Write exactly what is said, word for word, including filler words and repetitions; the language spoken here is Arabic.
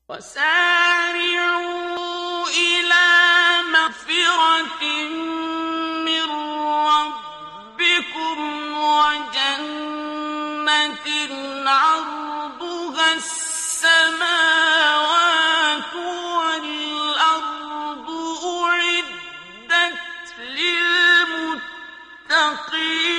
وسارعوا إلى مغفرة من ربكم وجنة عرضها السماوات والأرض أعدت للمتقين